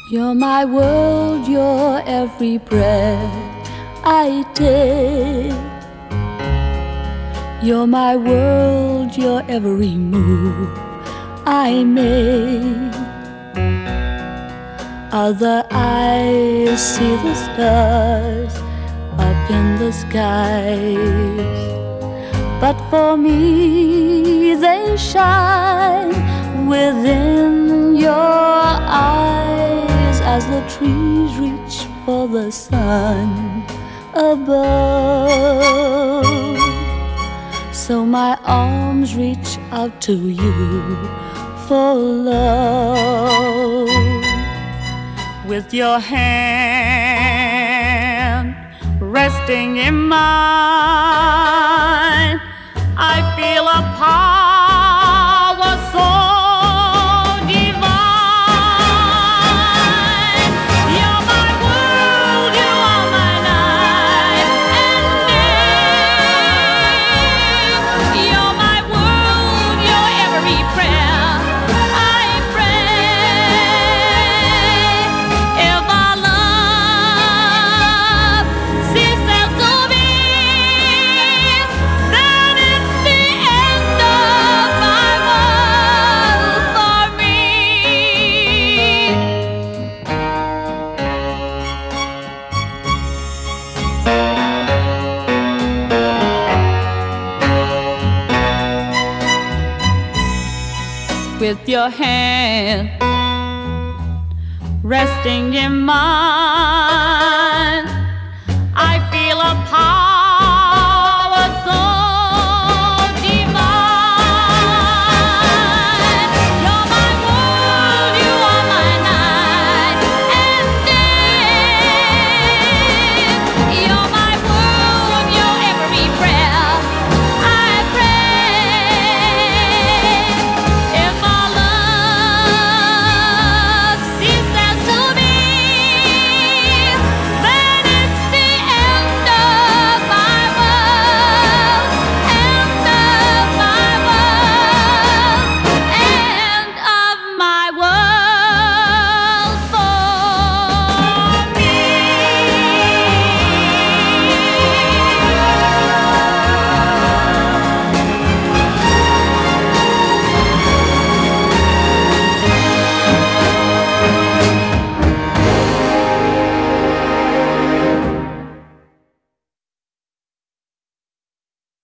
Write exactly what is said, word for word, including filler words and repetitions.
You're my world, you're every breath I take. You're my world, you're every move I make. Other eyes see the stars up in the skies, but for me they shine within your eyes as the trees reach for the sun above. So my arms reach out to you for love. With your hand resting in mine, I feel a power so divine. You're my world, you are my night and day. You're my world, you're every prayer I pray. If our love ceases to be, then it's the end of my world for me. With your hand resting in mine,